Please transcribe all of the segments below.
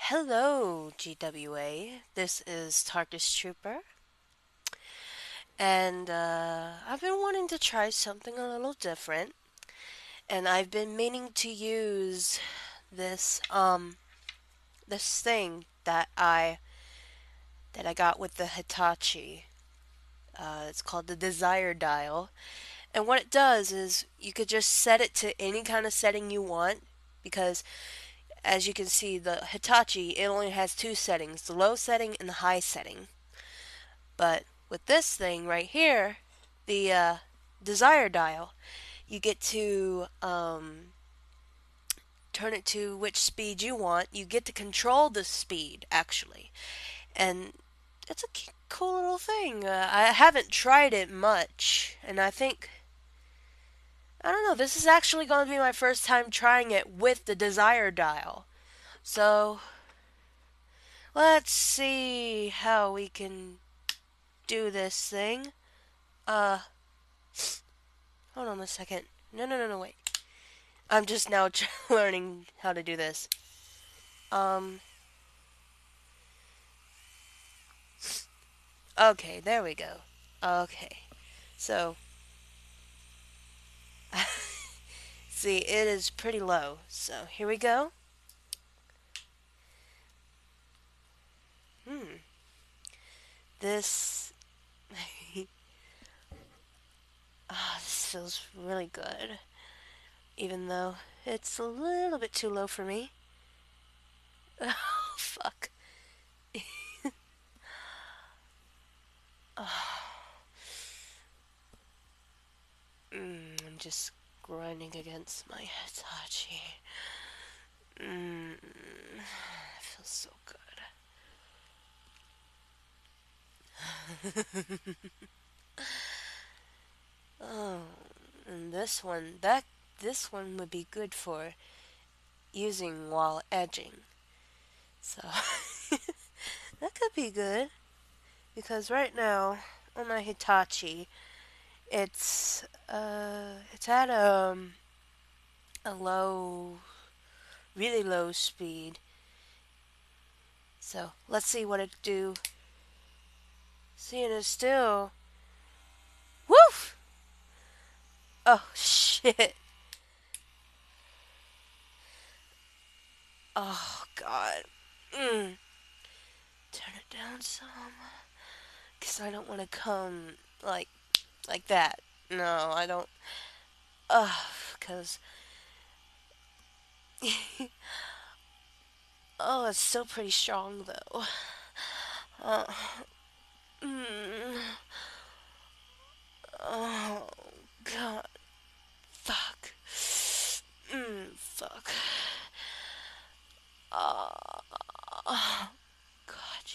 Hello, GWA. This is Tarkus Trooper, and I've been wanting to try something a little different, and I've been meaning to use this thing that I got with the Hitachi. It's called the Desire Dial, and what it does is you could just set it to any kind of setting you want, because as you can see, the Hitachi it only has two settings: the low setting and the high setting. But with this thing right here, the desire dial, you get to turn it to which speed you want. You get to control the speed, actually. And it's a cool little thing. I haven't tried it much, and I don't know, this is actually going to be my first time trying it with the desire dial. So, let's see how we can do this thing. Uh, Hold on a second. No, wait. I'm just now learning how to do this. Um, okay, there we go. Okay, so, see, it is pretty low. So, here we go. Hmm, this, this feels really good. Even though it's a little bit too low for me. Oh, fuck. I'm just grinding against my Hitachi. It feels so good. Oh, and this one would be good for using while edging. So that could be good because right now on my Hitachi, it's at a low, really low speed. So let's see what it do. Seeing it still, woof! Oh shit! Oh god. Mm. Turn it down some, cause I don't want to come like that. No, I don't. Cause oh, it's still pretty strong though. Uh, mm, oh god, fuck. Fuck. Oh god.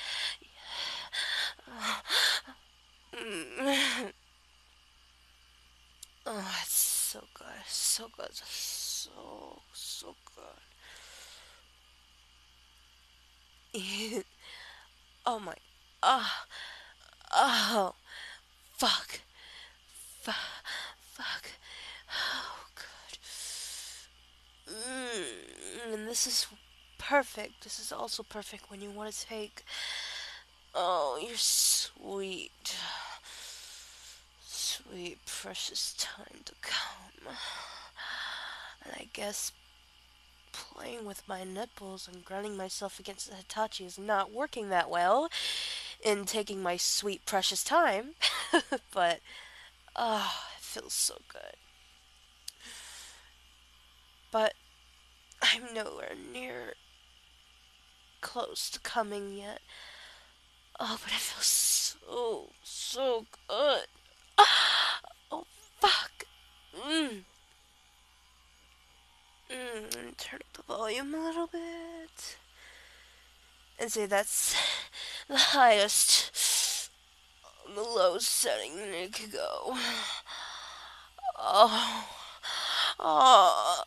Mm. Oh, it's so good, so good, so good. Oh my. Oh, oh, fuck, fuck. Oh god. And this is perfect. This is also perfect when you want to take, oh, your sweet, sweet, precious time to come. And I guess playing with my nipples and grinding myself against the Hitachi is not working that well in taking my sweet, precious time. But, it feels so good. But I'm nowhere near close to coming yet. Oh, but it feels so good. Oh, fuck. Mm. Turn up the volume a little bit. And say that's the highest, the lowest setting that it could go. Oh, oh,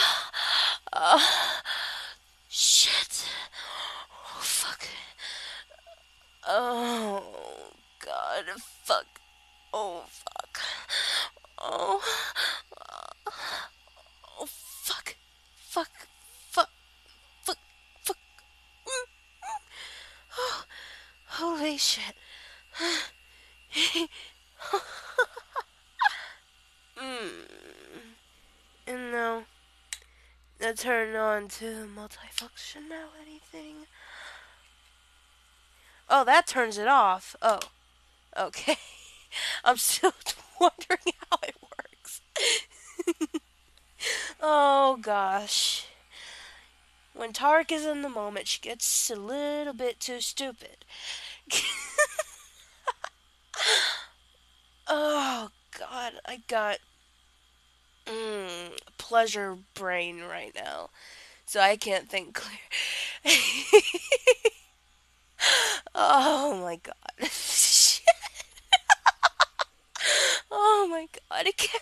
shit. Oh, fuck. Oh, God, fuck. Oh, fuck. Oh, oh, fuck. Fuck. Fuck. Fuck. Fuck. Holy shit. And now, let's turn on to multifunctionality thing. Oh, that turns it off. Oh, okay. I'm still wondering how it works. Oh gosh. When Tark is in the moment, she gets a little bit too stupid. Oh god, I got pleasure brain right now. So I can't think clear. Oh my god. Shit. Oh my god. I can't.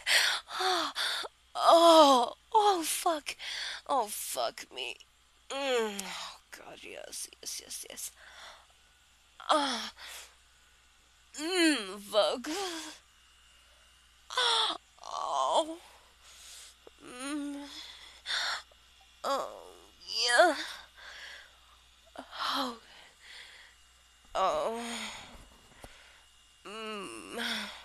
Oh, fuck. Oh, fuck me. Oh god, yes, yes, yes, yes. Oh, fuck. Oh, mm, oh, yeah. Oh, oh, mm,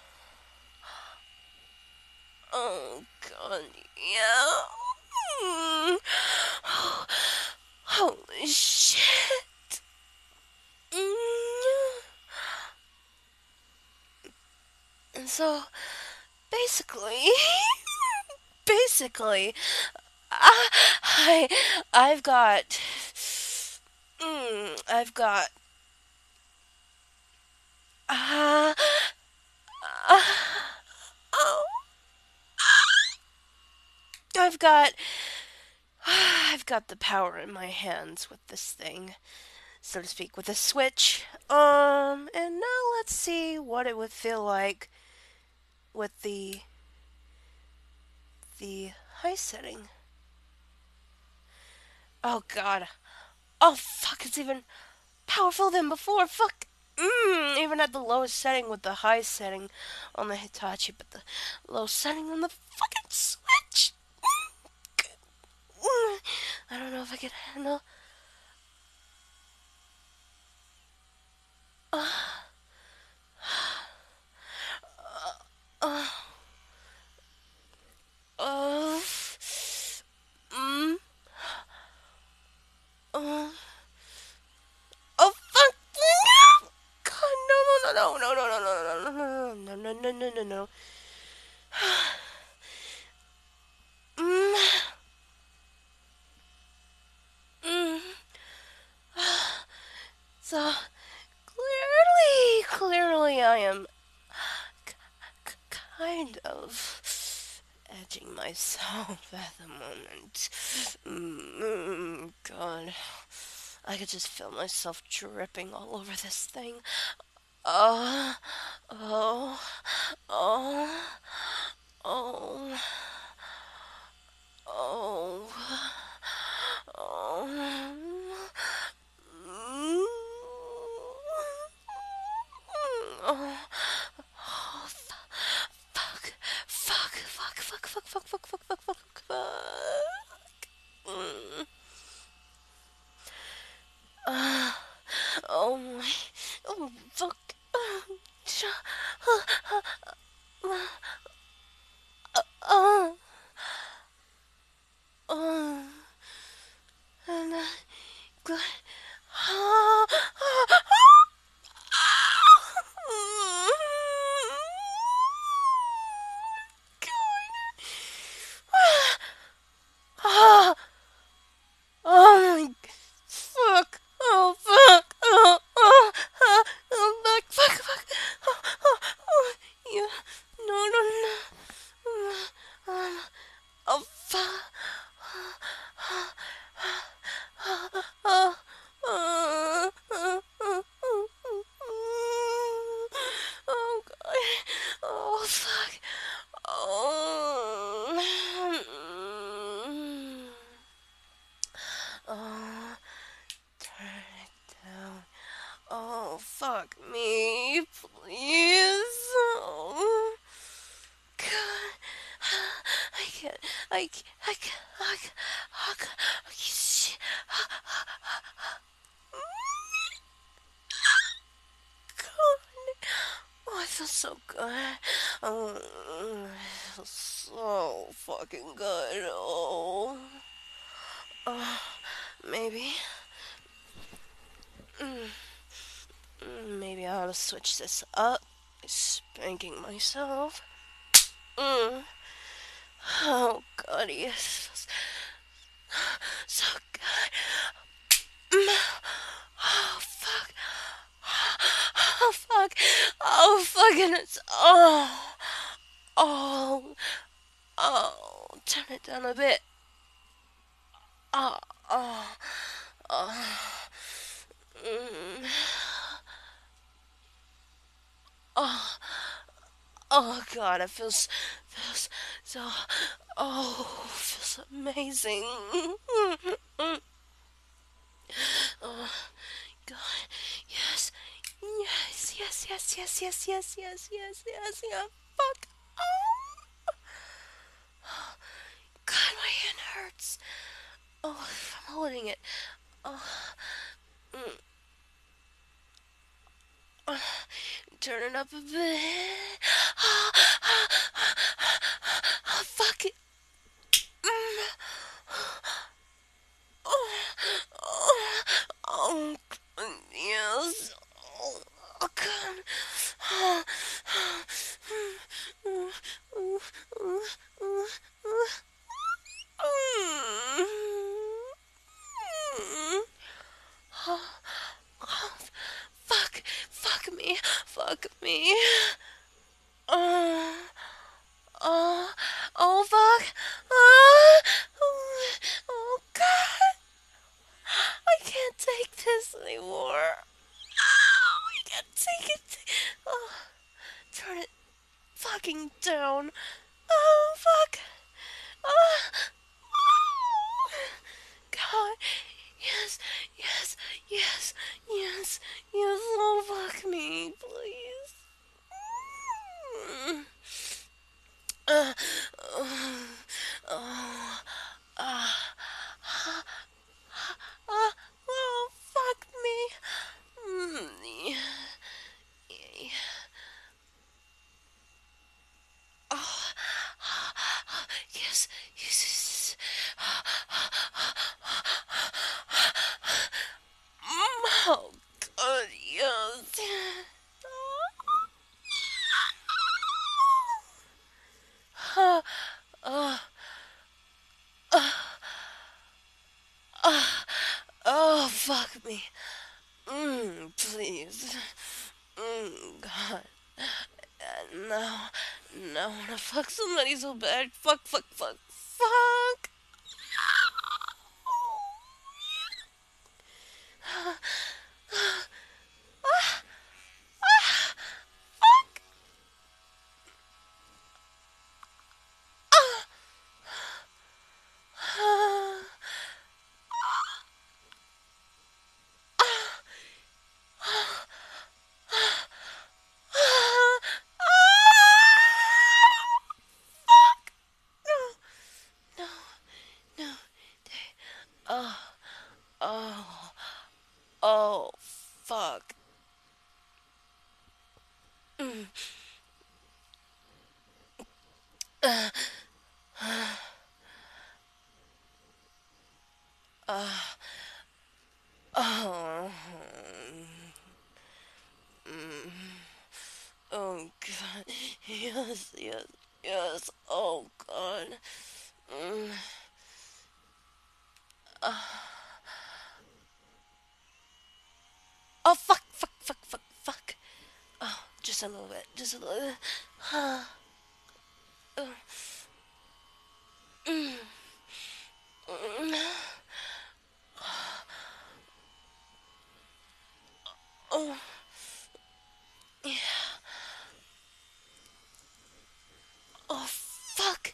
oh, God, yeah. Mm. Holy shit. Mm. And so, basically, basically, I, I've got, I've got, uh, uh, oh, I've got, I've got the power in my hands with this thing, so to speak, with a switch. And now let's see what it would feel like with the high setting. Oh God. Oh fuck! It's even powerful than before. Fuck. Even at the lowest setting with the high setting on the Hitachi, but the low setting on the fucking Switch. I don't know if I can handle. Uh, uh, mm, uh, oh fuck! God, no, no, no, no, no, no, no, no, no, no, no, no, no, no, no. Mm, mm. So clearly, I am kind of edging myself at the moment. God, I could just feel myself dripping all over this thing. Oh, oh, oh, oh, oh, oh. Oh, oh, fuck, fuck, fuck, fuck, fuck, fuck, fuck, fuck, fuck, fuck, fuck. Mm. Uh, oh my, oh fuck. Uh, uh, and good. God. Oh my fuck. Oh fuck. Oh fuck, fuck. Oh, yeah. No, no, no. Oh fuck. Oh god. Oh fuck. Oh. Oh. Turn it down. Oh fuck me, please. Oh. God. I can't. I can't. I can't. Shit. feels so good. Oh, it feels so fucking good. Oh, maybe, maybe I ought to switch this up. Spanking myself. Mm. Oh god, yes, so good. Oh fuck. Oh fuck. Oh fucking it's oh turn it down a bit. Oh oh oh mm, oh oh god, it feels so feels amazing. Oh god, yes, yes, yes, yes, yes, yes, yes, yes, yes, yes, yeah. Fuck. Oh god, my hand hurts. Oh, I'm holding it. Oh, mm, turn it up a bit. Oh, fuck it. Mm. Oh, oh, oh, yes. Oh, oh God. Oh, fuck, fuck me, fuck me. Oh, oh, oh, fuck. Oh, oh, God. I can't take this anymore. I can't take it. Oh, turn it fucking down. Oh, fuck. Oh, oh. God. Yes, yes, yes, yes, yes. Oh, fuck me, please. Mm. Uh, oh, oh, uh, oh, fuck me. Mm, yeah. Oh, yes, yes, yes. Oh, God, yes. Oh, oh, oh, fuck me. Please. God. No. No, I wanna fuck somebody so bad. Fuck, fuck, fuck, fuck. No, no, no. Oh, oh, oh, fuck. Oh, oh God. Yes, yes, yes. Oh God. Mm. Oh fuck, fuck, fuck, fuck, fuck. Oh, just a little bit, just a little bit. Oh, yeah. Oh fuck.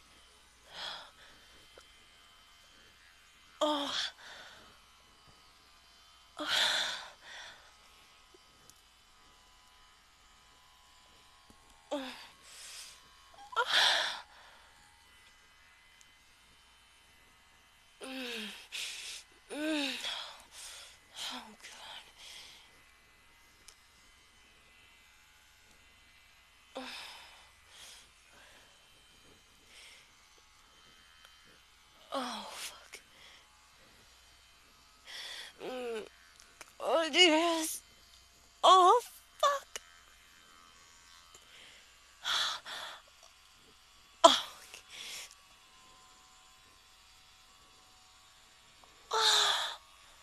Oh, mm. Oh God. yes. Oh, fuck. Oh, oh,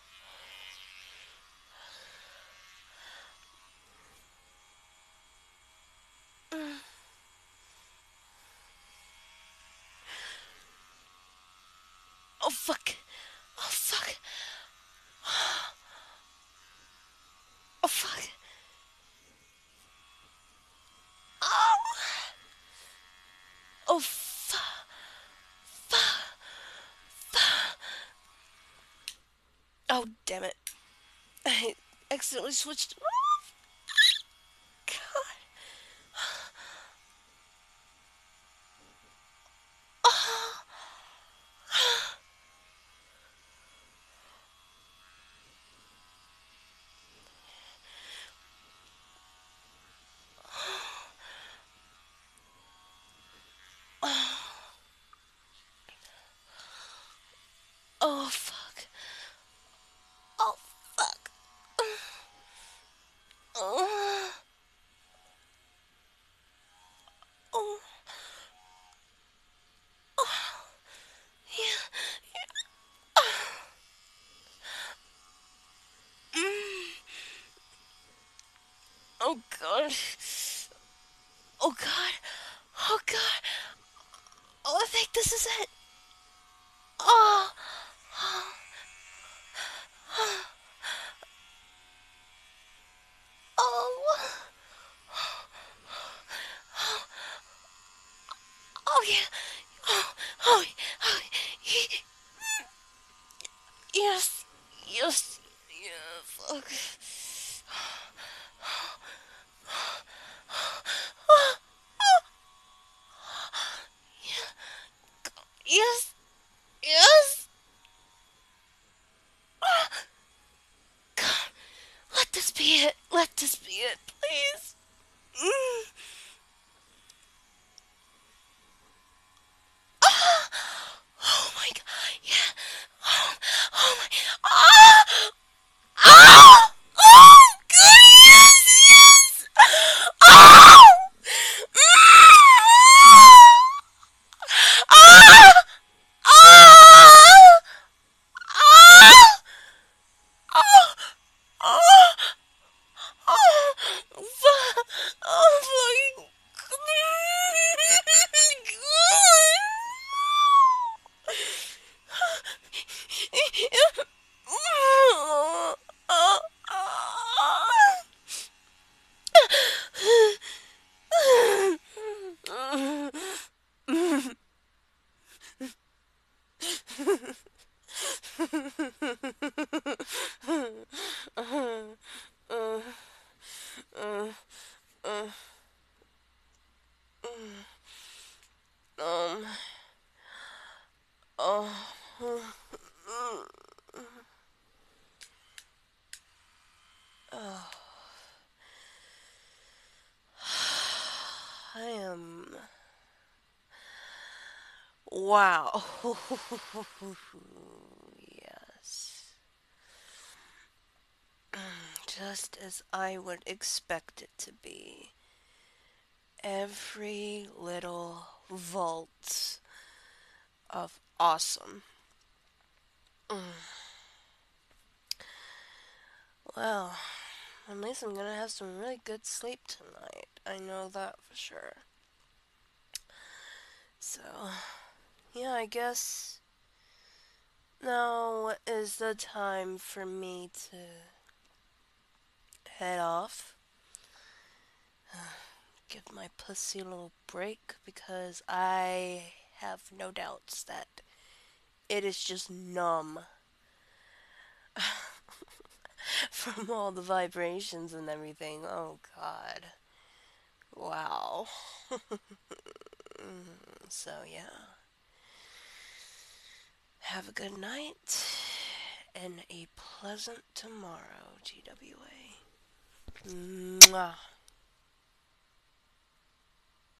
oh, fuck. Oh, fuck. Oh, fuck. Oh, oh, fuck. Fuck. Oh, damn it. I accidentally switched it off. God. Oh, oh, fuck. Oh, fuck. Oh, oh, yeah. Oh, God. Oh, God. Oh, God. Oh, I think this is it. Oh, oh, oh, yeah. Oh, oh, oh, yes, yes, yeah, fuck. Yes, yes. God, let this be it. Let this be it, please. Mm. Oh my god, yeah. Oh, oh my. Ah! Ah! Oh, good, yes, yes. Oh! Ah! Ah! Ah! Oh! Oh! Oh! Oh my um, oh, I am. Wow. Yes. Just as I would expect it to be. Every little vault of awesome. Well, at least I'm gonna have some really good sleep tonight. I know that for sure. So, yeah, I guess now is the time for me to head off. Give my pussy a little break because I have no doubts that it is just numb from all the vibrations and everything. Oh, God. Wow. So, yeah. Have a good night and a pleasant tomorrow, GWA. Mwah.